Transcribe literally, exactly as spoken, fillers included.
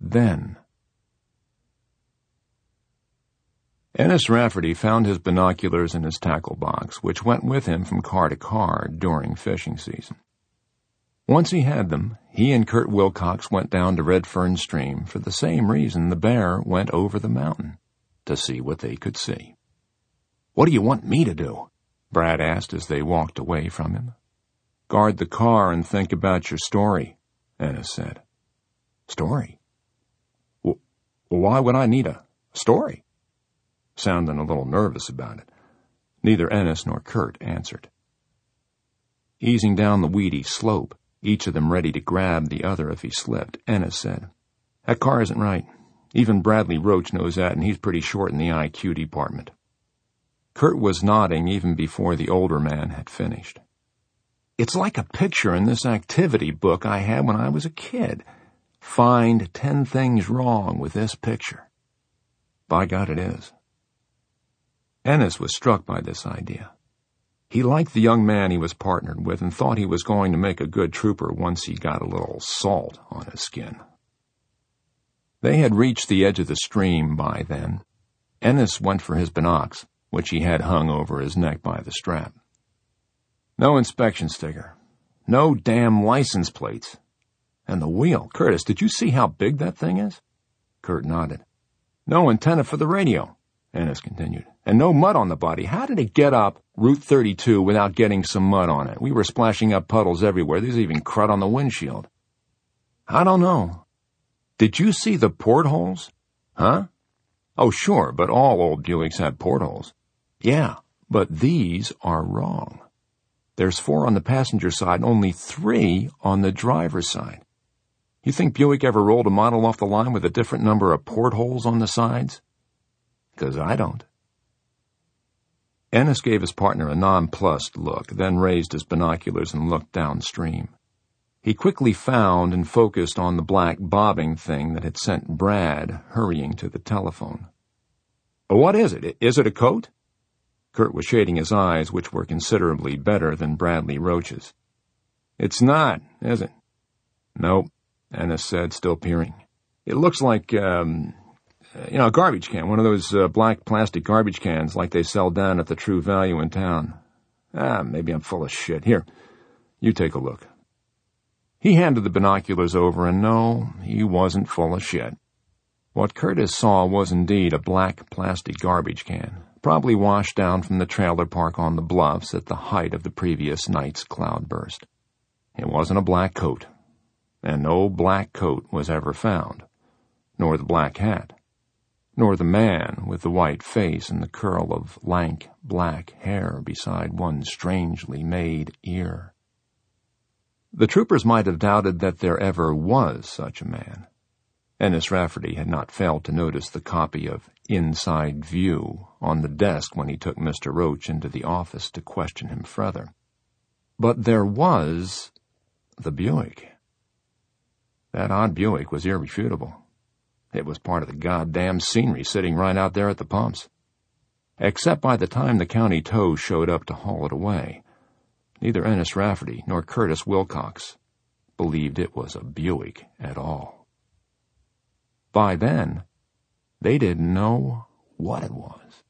then. Ennis Rafferty found his binoculars in his tackle box, which went with him from car to car during fishing season. Once he had them, he and Kurt Wilcox went down to Red Fern Stream for the same reason the bear went over the mountain, to see what they could see. "What do you want me to do?" Brad asked as they walked away from him. "Guard the car and think about your story," Ennis said. "Story? Well, why would I need a story?" Sounding a little nervous about it. Neither Ennis nor Kurt answered. Easing down the weedy slope, each of them ready to grab the other if he slipped, Ennis said, "That car isn't right. Even Bradley Roach knows that, and he's pretty short in the I Q department." Kurt was nodding even before the older man had finished. "It's like a picture in this activity book I had when I was a kid. Find ten things wrong with this picture." By God, it is. Ennis was struck by this idea. He liked the young man he was partnered with and thought he was going to make a good trooper once he got a little salt on his skin. They had reached the edge of the stream by then. Ennis went for his binocs, which he had hung over his neck by the strap. No inspection sticker. No damn license plates. And the wheel. Curtis, did you see how big that thing is? Kurt nodded. "No antenna for the radio," Ennis continued. "And no mud on the body. How did it get up Route thirty-two without getting some mud on it? We were splashing up puddles everywhere. There's even crud on the windshield." "I don't know. Did you see the portholes?" "Huh? Oh, sure, but all old Buicks had portholes." "Yeah, but these are wrong. There's four on the passenger side and only three on the driver's side. You think Buick ever rolled a model off the line with a different number of portholes on the sides? 'Cause I don't." Ennis gave his partner a nonplussed look, then raised his binoculars and looked downstream. He quickly found and focused on the black bobbing thing that had sent Brad hurrying to the telephone. "What is it? Is it a coat?" Kurt was shading his eyes, which were considerably better than Bradley Roach's. "It's not, is it?" "Nope," Ennis said, still peering. "It looks like, um... you know, a garbage can, one of those uh, black plastic garbage cans like they sell down at the True Value in town. Ah, maybe I'm full of shit. Here, you take a look." He handed the binoculars over, and no, he wasn't full of shit. What Curtis saw was indeed a black plastic garbage can, probably washed down from the trailer park on the bluffs at the height of the previous night's cloudburst. It wasn't a black coat, and no black coat was ever found, nor the black hat, nor the man with the white face and the curl of lank black hair beside one strangely made ear. The troopers might have doubted that there ever was such a man. Ennis Rafferty had not failed to notice the copy of Inside View on the desk when he took Mister Roach into the office to question him further. But there was the Buick. That odd Buick was irrefutable. It was part of the goddamn scenery sitting right out there at the pumps. Except by the time the county tow showed up to haul it away, neither Ennis Rafferty nor Curtis Wilcox believed it was a Buick at all. By then, they didn't know what it was.